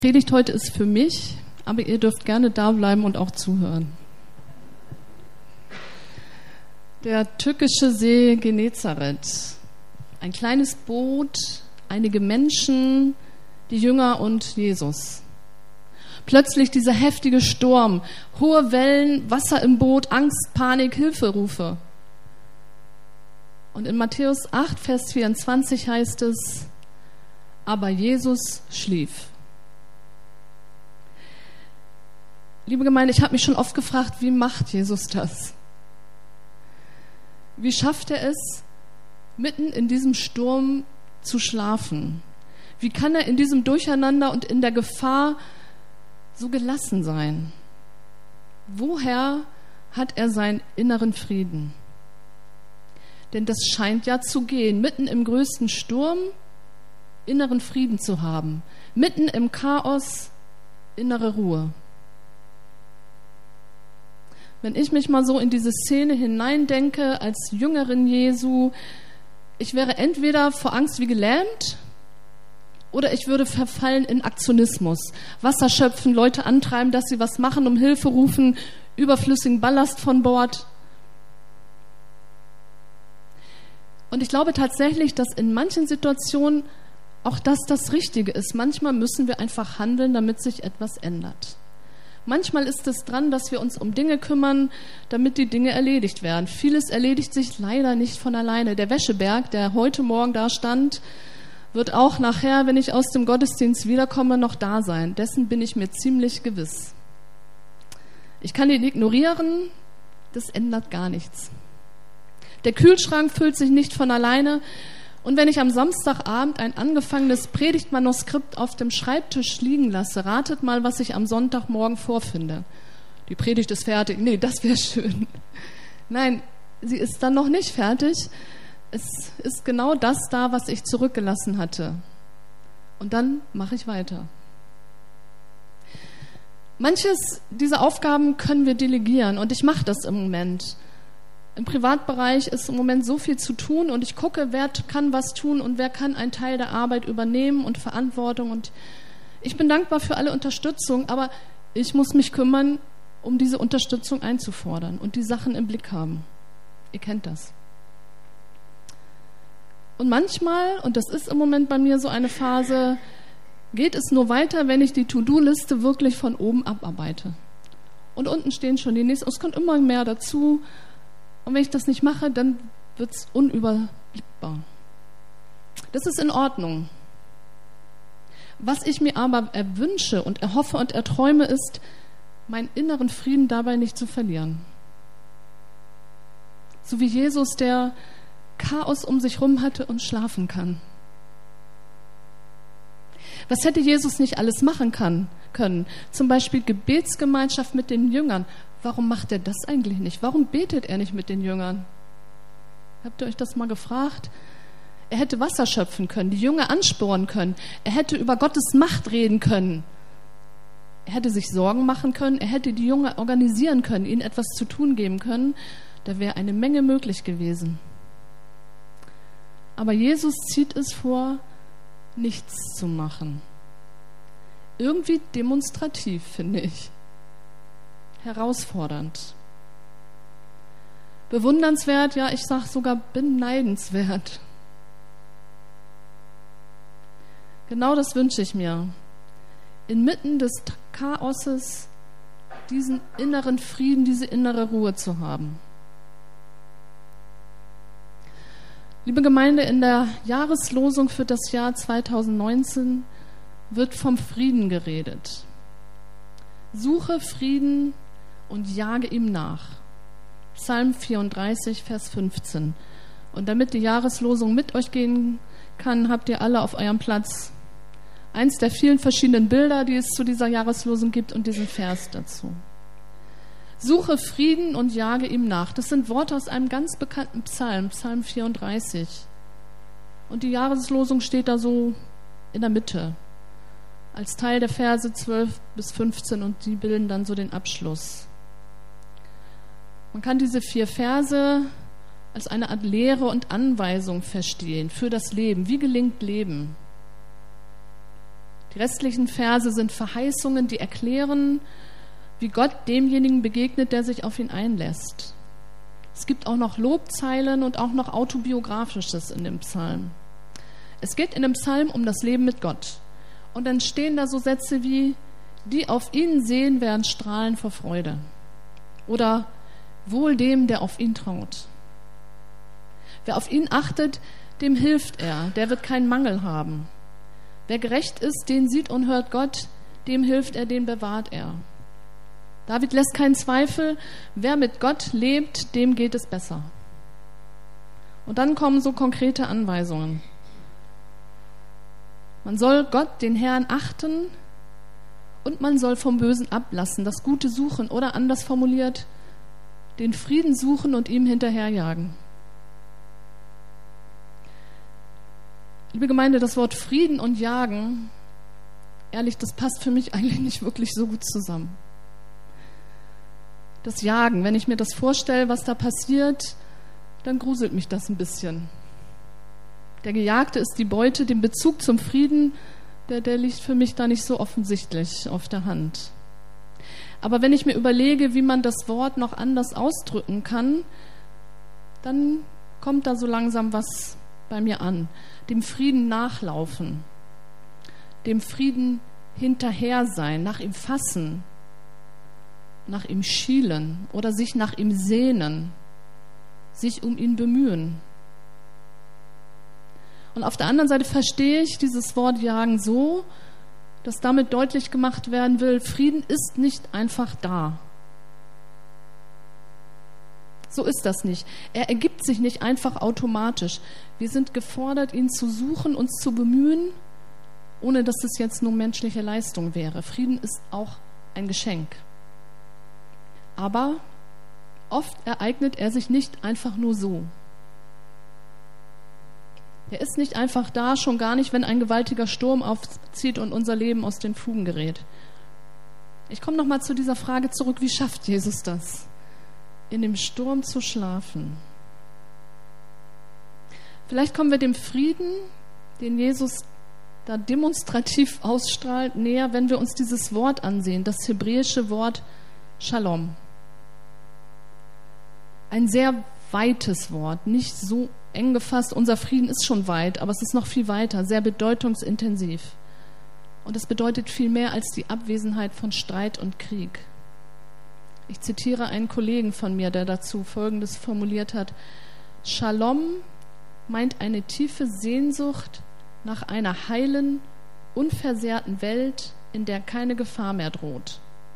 Die Predigt heute ist für mich, aber ihr dürft gerne da bleiben und auch zuhören. Der türkische See Genezareth. Ein kleines Boot, einige Menschen, die Jünger und Jesus. Plötzlich dieser heftige Sturm, hohe Wellen, Wasser im Boot, Angst, Panik, Hilferufe. Und in Matthäus 8, Vers 24 heißt es, aber Jesus schlief. Liebe Gemeinde, ich habe mich schon oft gefragt, wie macht Jesus das? Wie schafft er es, mitten in diesem Sturm zu schlafen? Wie kann er in diesem Durcheinander und in der Gefahr so gelassen sein? Woher hat er seinen inneren Frieden? Denn das scheint ja zu gehen, mitten im größten Sturm inneren Frieden zu haben, mitten im Chaos innere Ruhe. Wenn ich mich mal so in diese Szene hineindenke, als Jüngerin Jesu, ich wäre entweder vor Angst wie gelähmt oder ich würde verfallen in Aktionismus. Wasser schöpfen, Leute antreiben, dass sie was machen, um Hilfe rufen, überflüssigen Ballast von Bord. Und ich glaube tatsächlich, dass in manchen Situationen auch das Richtige ist. Manchmal müssen wir einfach handeln, damit sich etwas ändert. Manchmal ist es dran, dass wir uns um Dinge kümmern, damit die Dinge erledigt werden. Vieles erledigt sich leider nicht von alleine. Der Wäscheberg, der heute Morgen da stand, wird auch nachher, wenn ich aus dem Gottesdienst wiederkomme, noch da sein. Dessen bin ich mir ziemlich gewiss. Ich kann ihn ignorieren, das ändert gar nichts. Der Kühlschrank füllt sich nicht von alleine. Und wenn ich am Samstagabend ein angefangenes Predigtmanuskript auf dem Schreibtisch liegen lasse, ratet mal, was ich am Sonntagmorgen vorfinde. Die Predigt ist fertig. Nee, das wäre schön. Nein, sie ist dann noch nicht fertig. Es ist genau das da, was ich zurückgelassen hatte. Und dann mache ich weiter. Manches dieser Aufgaben können wir delegieren und ich mache das im Moment. Im Privatbereich ist im Moment so viel zu tun und ich gucke, wer kann was tun und wer kann einen Teil der Arbeit übernehmen und Verantwortung. Und ich bin dankbar für alle Unterstützung, aber ich muss mich kümmern, um diese Unterstützung einzufordern und die Sachen im Blick haben. Ihr kennt das. Und manchmal, und das ist im Moment bei mir so eine Phase, geht es nur weiter, wenn ich die To-Do-Liste wirklich von oben abarbeite. Und unten stehen schon die nächsten, es kommt immer mehr dazu. Und wenn ich das nicht mache, dann wird es unüberblickbar. Das ist in Ordnung. Was ich mir aber erwünsche und erhoffe und erträume, ist, meinen inneren Frieden dabei nicht zu verlieren. So wie Jesus, der Chaos um sich herum hatte und schlafen kann. Was hätte Jesus nicht alles machen können? Zum Beispiel Gebetsgemeinschaft mit den Jüngern. Warum macht er das eigentlich nicht? Warum betet er nicht mit den Jüngern? Habt ihr euch das mal gefragt? Er hätte Wasser schöpfen können, die Jünger anspornen können. Er hätte über Gottes Macht reden können. Er hätte sich Sorgen machen können. Er hätte die Jünger organisieren können, ihnen etwas zu tun geben können. Da wäre eine Menge möglich gewesen. Aber Jesus zieht es vor, nichts zu machen. Irgendwie demonstrativ, finde ich. Herausfordernd. Bewundernswert, ja, ich sage sogar beneidenswert. Genau das wünsche ich mir. Inmitten des Chaoses diesen inneren Frieden, diese innere Ruhe zu haben. Liebe Gemeinde, in der Jahreslosung für das Jahr 2019 wird vom Frieden geredet. Suche Frieden und jage ihm nach. Psalm 34, Vers 15. Und damit die Jahreslosung mit euch gehen kann, habt ihr alle auf eurem Platz eins der vielen verschiedenen Bilder, die es zu dieser Jahreslosung gibt und diesen Vers dazu. Suche Frieden und jage ihm nach. Das sind Worte aus einem ganz bekannten Psalm, Psalm 34. Und die Jahreslosung steht da so in der Mitte, als Teil der Verse 12 bis 15 und die bilden dann so den Abschluss. Man kann diese 4 Verse als eine Art Lehre und Anweisung verstehen für das Leben. Wie gelingt Leben? Die restlichen Verse sind Verheißungen, die erklären, wie Gott demjenigen begegnet, der sich auf ihn einlässt. Es gibt auch noch Lobzeilen und auch noch Autobiografisches in dem Psalm. Es geht in dem Psalm um das Leben mit Gott. Und dann stehen da so Sätze wie: Die auf ihn sehen, werden strahlen vor Freude. Oder: Wohl dem, der auf ihn traut. Wer auf ihn achtet, dem hilft er, der wird keinen Mangel haben. Wer gerecht ist, den sieht und hört Gott, dem hilft er, den bewahrt er. David lässt keinen Zweifel, wer mit Gott lebt, dem geht es besser. Und dann kommen so konkrete Anweisungen. Man soll Gott, den Herrn, achten und man soll vom Bösen ablassen, das Gute suchen oder anders formuliert, den Frieden suchen und ihm hinterherjagen. Liebe Gemeinde, das Wort Frieden und Jagen, ehrlich, das passt für mich eigentlich nicht wirklich so gut zusammen. Das Jagen, wenn ich mir das vorstelle, was da passiert, dann gruselt mich das ein bisschen. Der Gejagte ist die Beute, den Bezug zum Frieden, der liegt für mich da nicht so offensichtlich auf der Hand. Aber wenn ich mir überlege, wie man das Wort noch anders ausdrücken kann, dann kommt da so langsam was bei mir an. Dem Frieden nachlaufen, dem Frieden hinterher sein, nach ihm fassen, nach ihm schielen oder sich nach ihm sehnen, sich um ihn bemühen. Und auf der anderen Seite verstehe ich dieses Wort jagen so, dass damit deutlich gemacht werden will, Frieden ist nicht einfach da. So ist das nicht. Er ergibt sich nicht einfach automatisch. Wir sind gefordert, ihn zu suchen, uns zu bemühen, ohne dass es jetzt nur menschliche Leistung wäre. Frieden ist auch ein Geschenk. Aber oft ereignet er sich nicht einfach nur so. Er ist nicht einfach da, schon gar nicht, wenn ein gewaltiger Sturm aufzieht und unser Leben aus den Fugen gerät. Ich komme noch mal zu dieser Frage zurück, wie schafft Jesus das, in dem Sturm zu schlafen? Vielleicht kommen wir dem Frieden, den Jesus da demonstrativ ausstrahlt, näher, wenn wir uns dieses Wort ansehen, das hebräische Wort Shalom. Ein sehr weites Wort, nicht so eng gefasst. Unser Frieden ist schon weit, aber es ist noch viel weiter, sehr bedeutungsintensiv. Und es bedeutet viel mehr als die Abwesenheit von Streit und Krieg. Ich zitiere einen Kollegen von mir, der dazu Folgendes formuliert hat: Shalom meint eine tiefe Sehnsucht nach einer heilen, unversehrten Welt, in der keine Gefahr mehr droht.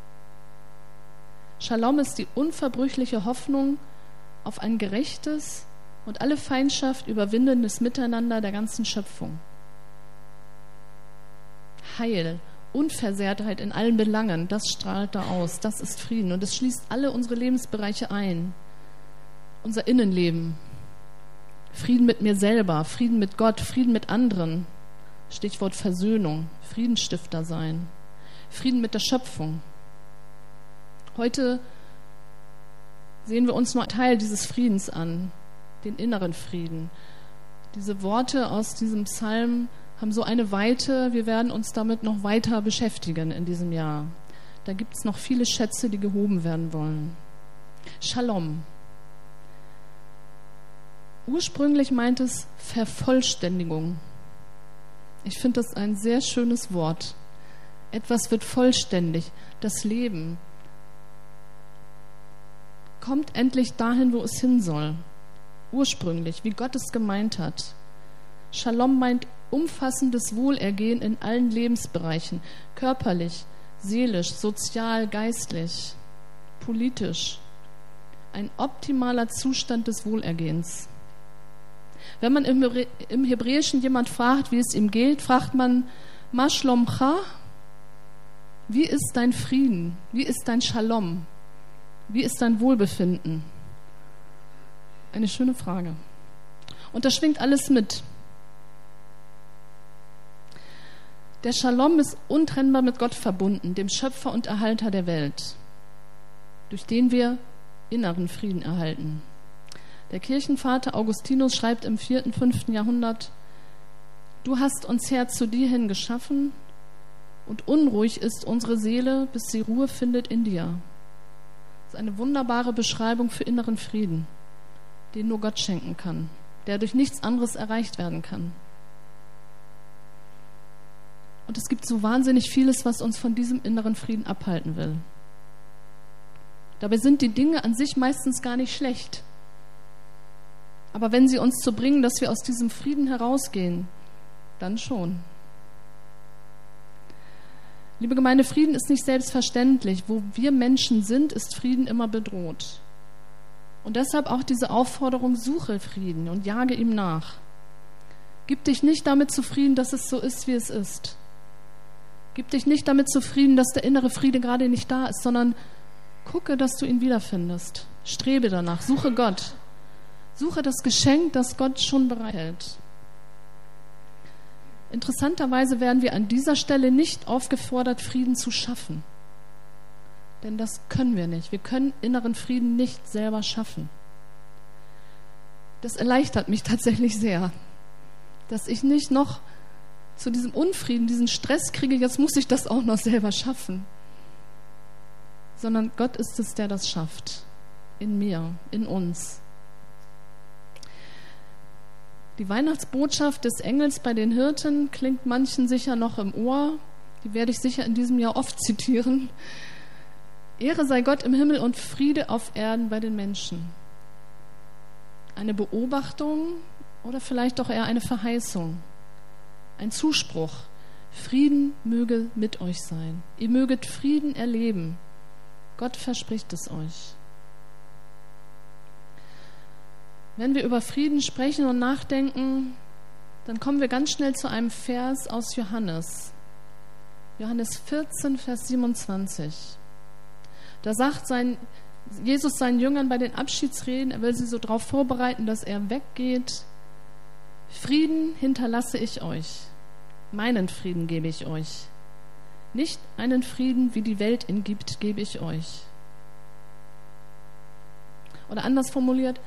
Shalom ist die unverbrüchliche Hoffnung auf ein gerechtes und alle Feindschaft überwindendes Miteinander der ganzen Schöpfung. Heil, Unversehrtheit in allen Belangen, das strahlt da aus, das ist Frieden. Und es schließt alle unsere Lebensbereiche ein. Unser Innenleben, Frieden mit mir selber, Frieden mit Gott, Frieden mit anderen, Stichwort Versöhnung, Friedensstifter sein, Frieden mit der Schöpfung. Heute sehen wir uns nur einen Teil dieses Friedens an, den inneren Frieden. Diese Worte aus diesem Psalm haben so eine Weite, wir werden uns damit noch weiter beschäftigen in diesem Jahr. Da gibt es noch viele Schätze, die gehoben werden wollen. Shalom. Ursprünglich meint es Vervollständigung. Ich finde das ein sehr schönes Wort. Etwas wird vollständig. Das Leben kommt endlich dahin, wo es hin soll. Ursprünglich, wie Gott es gemeint hat. Shalom meint umfassendes Wohlergehen in allen Lebensbereichen, körperlich, seelisch, sozial, geistlich, politisch. Ein optimaler Zustand des Wohlergehens. Wenn man im Hebräischen jemand fragt, wie es ihm geht, fragt man, Ma shlomcha? Wie ist dein Frieden? Wie ist dein Shalom? Wie ist dein Wohlbefinden? Eine schöne Frage. Und da schwingt alles mit. Der Shalom ist untrennbar mit Gott verbunden, dem Schöpfer und Erhalter der Welt, durch den wir inneren Frieden erhalten. Der Kirchenvater Augustinus schreibt im 4. und 5. Jahrhundert: Du hast uns Herr zu dir hin geschaffen und unruhig ist unsere Seele, bis sie Ruhe findet in dir. Das ist eine wunderbare Beschreibung für inneren Frieden, den nur Gott schenken kann, der durch nichts anderes erreicht werden kann. Und es gibt so wahnsinnig vieles, was uns von diesem inneren Frieden abhalten will. Dabei sind die Dinge an sich meistens gar nicht schlecht. Aber wenn sie uns zu bringen, dass wir aus diesem Frieden herausgehen, dann schon. Liebe Gemeinde, Frieden ist nicht selbstverständlich. Wo wir Menschen sind, ist Frieden immer bedroht. Und deshalb auch diese Aufforderung, suche Frieden und jage ihm nach. Gib dich nicht damit zufrieden, dass es so ist, wie es ist. Gib dich nicht damit zufrieden, dass der innere Friede gerade nicht da ist, sondern gucke, dass du ihn wiederfindest. Strebe danach, suche Gott. Suche das Geschenk, das Gott schon bereithält. Interessanterweise werden wir an dieser Stelle nicht aufgefordert, Frieden zu schaffen. Denn das können wir nicht. Wir können inneren Frieden nicht selber schaffen. Das erleichtert mich tatsächlich sehr, dass ich nicht noch zu diesem Unfrieden, diesen Stress kriege, jetzt muss ich das auch noch selber schaffen. Sondern Gott ist es, der das schafft. In mir, in uns. Die Weihnachtsbotschaft des Engels bei den Hirten klingt manchen sicher noch im Ohr. Die werde ich sicher in diesem Jahr oft zitieren. Ehre sei Gott im Himmel und Friede auf Erden bei den Menschen. Eine Beobachtung oder vielleicht doch eher eine Verheißung. Ein Zuspruch. Frieden möge mit euch sein. Ihr möget Frieden erleben. Gott verspricht es euch. Wenn wir über Frieden sprechen und nachdenken, dann kommen wir ganz schnell zu einem Vers aus Johannes. Johannes 14, Vers 27. Da sagt Jesus seinen Jüngern bei den Abschiedsreden, er will sie so darauf vorbereiten, dass er weggeht. Frieden hinterlasse ich euch. Meinen Frieden gebe ich euch. Nicht einen Frieden, wie die Welt ihn gibt, gebe ich euch. Oder anders formuliert,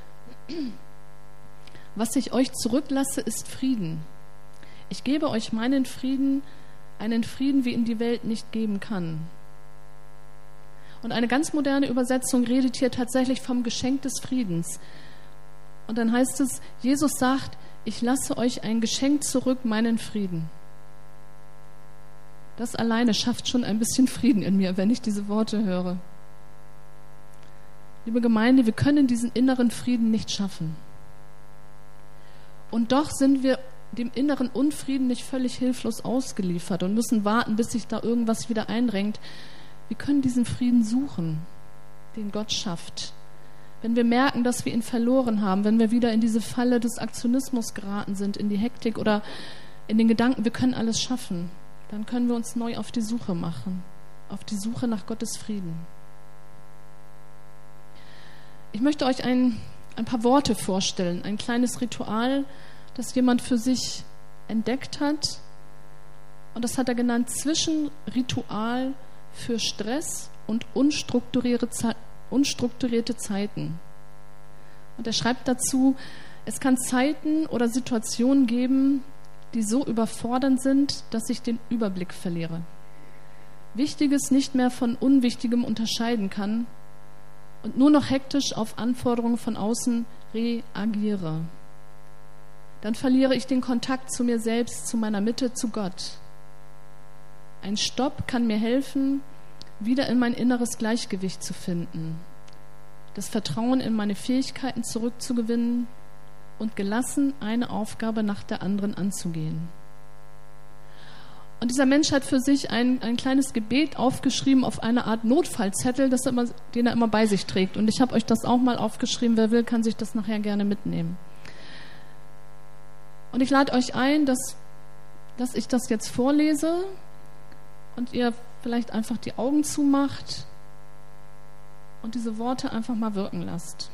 was ich euch zurücklasse, ist Frieden. Ich gebe euch meinen Frieden, einen Frieden, wie ihn die Welt nicht geben kann. Und eine ganz moderne Übersetzung redet hier tatsächlich vom Geschenk des Friedens. Und dann heißt es, Jesus sagt, ich lasse euch ein Geschenk zurück, meinen Frieden. Das alleine schafft schon ein bisschen Frieden in mir, wenn ich diese Worte höre. Liebe Gemeinde, wir können diesen inneren Frieden nicht schaffen. Und doch sind wir dem inneren Unfrieden nicht völlig hilflos ausgeliefert und müssen warten, bis sich da irgendwas wieder einrenkt. Wir können diesen Frieden suchen, den Gott schafft. Wenn wir merken, dass wir ihn verloren haben, wenn wir wieder in diese Falle des Aktionismus geraten sind, in die Hektik oder in den Gedanken, wir können alles schaffen, dann können wir uns neu auf die Suche machen, auf die Suche nach Gottes Frieden. Ich möchte euch ein paar Worte vorstellen, ein kleines Ritual, das jemand für sich entdeckt hat. Und das hat er genannt Zwischenritual für Stress und unstrukturierte Zeiten. Und er schreibt dazu, es kann Zeiten oder Situationen geben, die so überfordernd sind, dass ich den Überblick verliere. Wichtiges nicht mehr von Unwichtigem unterscheiden kann und nur noch hektisch auf Anforderungen von außen reagiere. Dann verliere ich den Kontakt zu mir selbst, zu meiner Mitte, zu Gott. Ein Stopp kann mir helfen, wieder in mein inneres Gleichgewicht zu finden, das Vertrauen in meine Fähigkeiten zurückzugewinnen und gelassen eine Aufgabe nach der anderen anzugehen. Und dieser Mensch hat für sich ein kleines Gebet aufgeschrieben auf eine Art Notfallzettel, den er immer bei sich trägt. Und ich habe euch das auch mal aufgeschrieben. Wer will, kann sich das nachher gerne mitnehmen. Und ich lade euch ein, dass ich das jetzt vorlese und ihr vielleicht einfach die Augen zumacht und diese Worte einfach mal wirken lasst.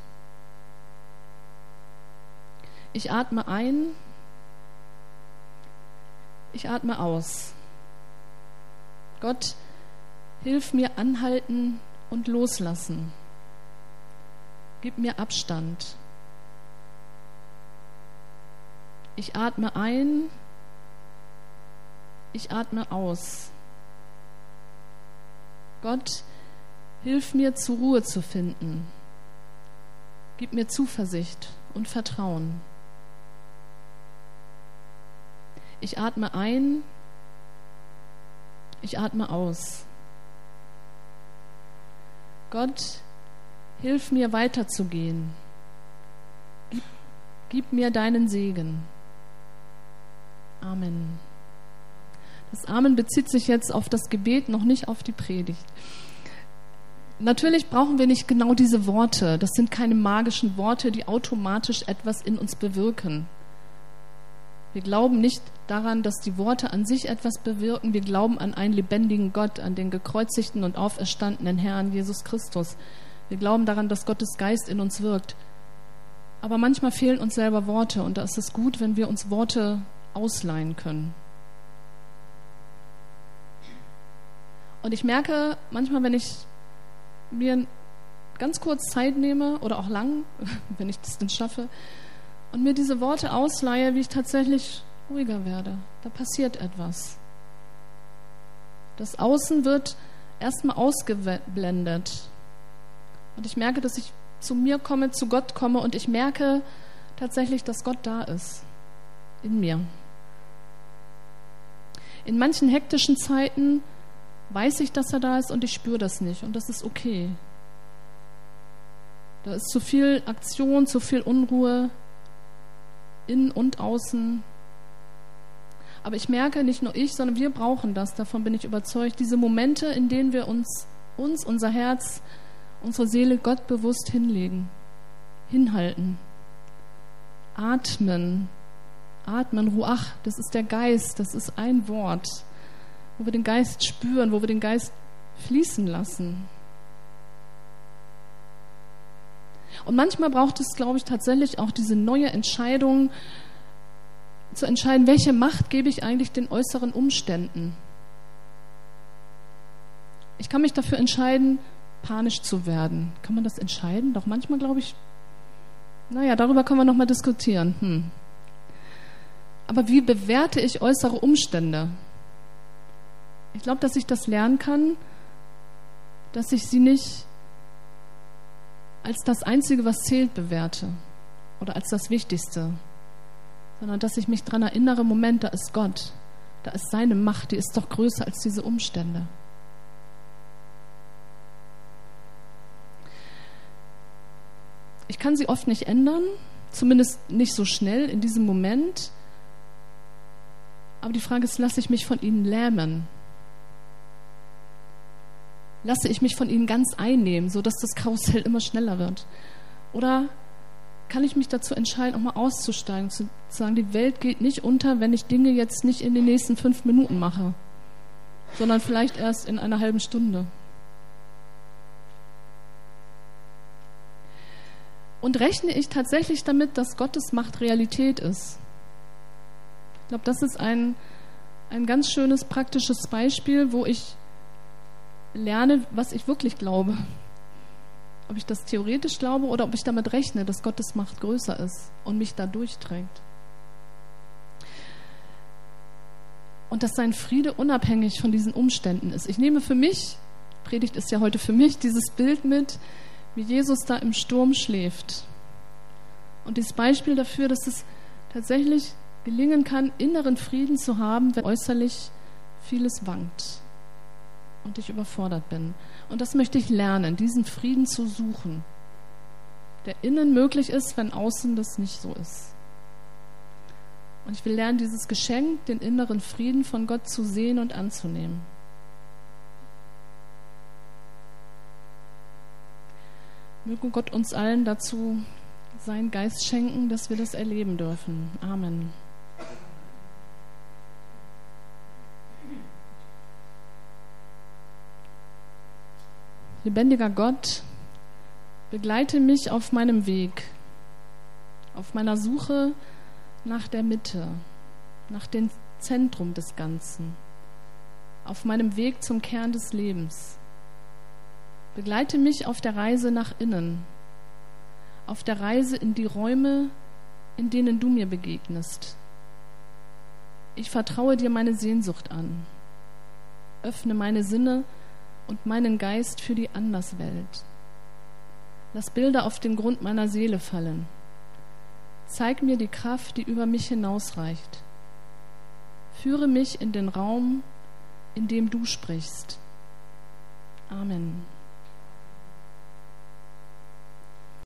Ich atme ein, ich atme aus. Gott, hilf mir anhalten und loslassen. Gib mir Abstand. Ich atme ein, ich atme aus. Gott, hilf mir, zur Ruhe zu finden. Gib mir Zuversicht und Vertrauen. Ich atme ein, ich atme aus. Gott, hilf mir weiterzugehen. Gib mir deinen Segen. Amen. Das Amen bezieht sich jetzt auf das Gebet, noch nicht auf die Predigt. Natürlich brauchen wir nicht genau diese Worte. Das sind keine magischen Worte, die automatisch etwas in uns bewirken. Wir glauben nicht daran, dass die Worte an sich etwas bewirken. Wir glauben an einen lebendigen Gott, an den gekreuzigten und auferstandenen Herrn Jesus Christus. Wir glauben daran, dass Gottes Geist in uns wirkt. Aber manchmal fehlen uns selber Worte und da ist es gut, wenn wir uns Worte ausleihen können. Und ich merke manchmal, wenn ich mir ganz kurz Zeit nehme oder auch lang, wenn ich das denn schaffe, und mir diese Worte ausleihe, wie ich tatsächlich ruhiger werde. Da passiert etwas. Das Außen wird erstmal ausgeblendet. Und ich merke, dass ich zu mir komme, zu Gott komme und ich merke tatsächlich, dass Gott da ist. In mir. In manchen hektischen Zeiten weiß ich, dass er da ist und ich spüre das nicht. Und das ist okay. Da ist zu viel Aktion, zu viel Unruhe. Innen und außen. Aber ich merke, nicht nur ich, sondern wir brauchen das, davon bin ich überzeugt, diese Momente, in denen wir uns, unser Herz, unsere Seele Gott bewusst hinlegen, hinhalten, atmen, Ruach, das ist der Geist, das ist ein Wort, wo wir den Geist spüren, wo wir den Geist fließen lassen. Und manchmal braucht es, glaube ich, tatsächlich auch diese neue Entscheidung, zu entscheiden, welche Macht gebe ich eigentlich den äußeren Umständen. Ich kann mich dafür entscheiden, panisch zu werden. Kann man das entscheiden? Doch manchmal, glaube ich, darüber können wir noch mal diskutieren. Aber wie bewerte ich äußere Umstände? Ich glaube, dass ich das lernen kann, dass ich sie nicht als das Einzige, was zählt, bewerte oder als das Wichtigste, sondern dass ich mich daran erinnere, Moment, da ist Gott, da ist seine Macht, die ist doch größer als diese Umstände. Ich kann sie oft nicht ändern, zumindest nicht so schnell in diesem Moment, aber die Frage ist, lasse ich mich von ihnen lähmen? Lasse ich mich von ihnen ganz einnehmen, sodass das Karussell immer schneller wird? Oder kann ich mich dazu entscheiden, auch mal auszusteigen, zu sagen, die Welt geht nicht unter, wenn ich Dinge jetzt nicht in den nächsten 5 Minuten mache, sondern vielleicht erst in einer halben Stunde. Und rechne ich tatsächlich damit, dass Gottes Macht Realität ist? Ich glaube, das ist ein ganz schönes, praktisches Beispiel, wo ich lerne, was ich wirklich glaube. Ob ich das theoretisch glaube oder ob ich damit rechne, dass Gottes Macht größer ist und mich da durchträgt. Und dass sein Friede unabhängig von diesen Umständen ist. Ich nehme für mich, Predigt ist ja heute für mich, dieses Bild mit, wie Jesus da im Sturm schläft. Und dieses Beispiel dafür, dass es tatsächlich gelingen kann, inneren Frieden zu haben, wenn äußerlich vieles wankt und ich überfordert bin. Und das möchte ich lernen, diesen Frieden zu suchen, der innen möglich ist, wenn außen das nicht so ist. Und ich will lernen, dieses Geschenk, den inneren Frieden von Gott zu sehen und anzunehmen. Möge Gott uns allen dazu seinen Geist schenken, dass wir das erleben dürfen. Amen. Lebendiger Gott, begleite mich auf meinem Weg, auf meiner Suche nach der Mitte, nach dem Zentrum des Ganzen, auf meinem Weg zum Kern des Lebens. Begleite mich auf der Reise nach innen, auf der Reise in die Räume, in denen du mir begegnest. Ich vertraue dir meine Sehnsucht an. Öffne meine Sinne, und meinen Geist für die Anderswelt. Lass Bilder auf den Grund meiner Seele fallen. Zeig mir die Kraft, die über mich hinausreicht. Führe mich in den Raum, in dem du sprichst. Amen.